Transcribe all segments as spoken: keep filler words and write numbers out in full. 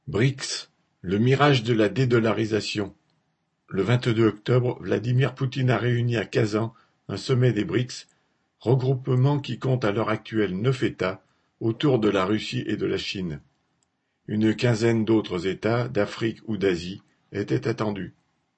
BRICS, le mirage de la dédollarisation. Le vingt-deux octobre, Vladimir Poutine a réuni à Kazan un sommet des BRICS, regroupement qui compte à l'heure actuelle neuf États, autour de la Russie et de la Chine. Une quinzaine d'autres États, d'Afrique ou d'Asie, étaient attendus.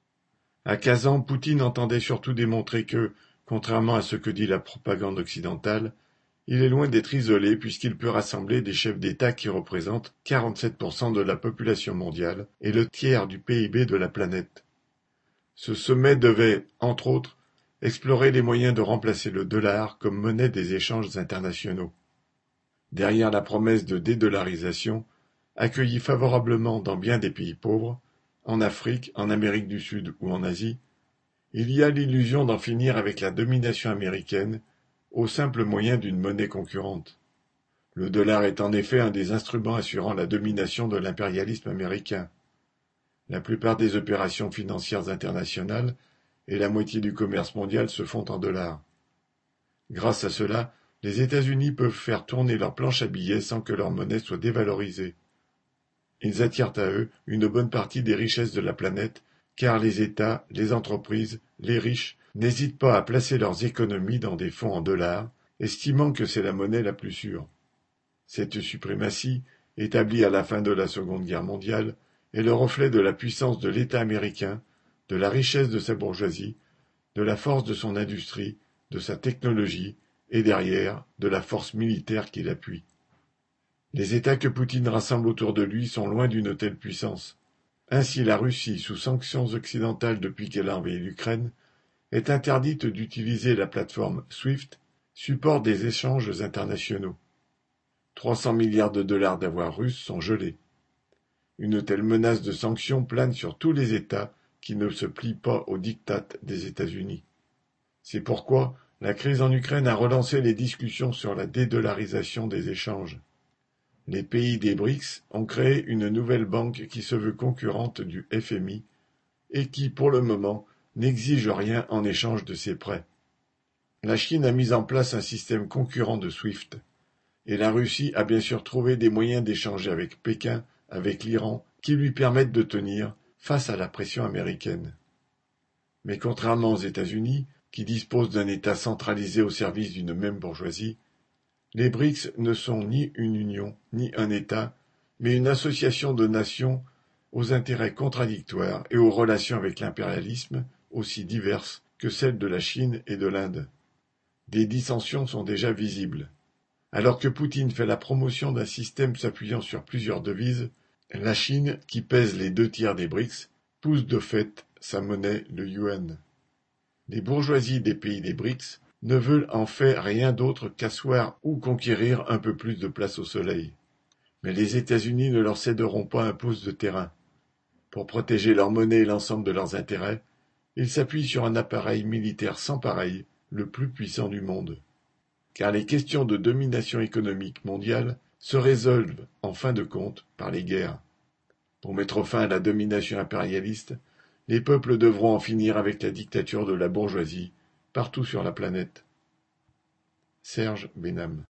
À Kazan, Poutine entendait surtout démontrer que, contrairement à ce que dit la propagande occidentale, il est loin d'être isolé puisqu'il peut rassembler des chefs d'État qui représentent quarante-sept pour cent de la population mondiale et le tiers du P I B de la planète. Ce sommet devait, entre autres, explorer les moyens de remplacer le dollar comme monnaie des échanges internationaux. Derrière la promesse de dédollarisation, accueillie favorablement dans bien des pays pauvres, en Afrique, en Amérique du Sud ou en Asie, il y a l'illusion d'en finir avec la domination américaine au simple moyen d'une monnaie concurrente. Le dollar est en effet un des instruments assurant la domination de l'impérialisme américain. La plupart des opérations financières internationales et la moitié du commerce mondial se font en dollars. Grâce à cela, les États-Unis peuvent faire tourner leur planche à billets sans que leur monnaie soit dévalorisée. Ils attirent à eux une bonne partie des richesses de la planète, car les États, les entreprises, les riches n'hésitent pas à placer leurs économies dans des fonds en dollars, estimant que c'est la monnaie la plus sûre. Cette suprématie, établie à la fin de la Seconde Guerre mondiale, est le reflet de la puissance de l'État américain, de la richesse de sa bourgeoisie, de la force de son industrie, de sa technologie, et derrière, de la force militaire qui l'appuie. Les États que Poutine rassemble autour de lui sont loin d'une telle puissance. Ainsi la Russie, sous sanctions occidentales depuis qu'elle a envahi l'Ukraine, est interdite d'utiliser la plateforme SWIFT, support des échanges internationaux. trois cents milliards de dollars d'avoirs russes sont gelés. Une telle menace de sanctions plane sur tous les États qui ne se plient pas aux diktats des États-Unis. C'est pourquoi la crise en Ukraine a relancé les discussions sur la dédollarisation des échanges. Les pays des BRICS ont créé une nouvelle banque qui se veut concurrente du F M I et qui, pour le moment, n'exige rien en échange de ses prêts. La Chine a mis en place un système concurrent de SWIFT, et la Russie a bien sûr trouvé des moyens d'échanger avec Pékin, avec l'Iran, qui lui permettent de tenir face à la pression américaine. Mais contrairement aux États-Unis, qui disposent d'un État centralisé au service d'une même bourgeoisie, les BRICS ne sont ni une union, ni un État, mais une association de nations aux intérêts contradictoires et aux relations avec l'impérialisme aussi diverses que celles de la Chine et de l'Inde. Des dissensions sont déjà visibles. Alors que Poutine fait la promotion d'un système s'appuyant sur plusieurs devises, la Chine, qui pèse les deux tiers des BRICS, pousse de fait sa monnaie, le yuan. Les bourgeoisies des pays des BRICS ne veulent en fait rien d'autre qu'asseoir ou conquérir un peu plus de place au soleil. Mais les États-Unis ne leur céderont pas un pouce de terrain. Pour protéger leur monnaie et l'ensemble de leurs intérêts, ils s'appuient sur un appareil militaire sans pareil, le plus puissant du monde. Car les questions de domination économique mondiale se résolvent, en fin de compte, par les guerres. Pour mettre fin à la domination impérialiste, les peuples devront en finir avec la dictature de la bourgeoisie, partout sur la planète. Serge Benham.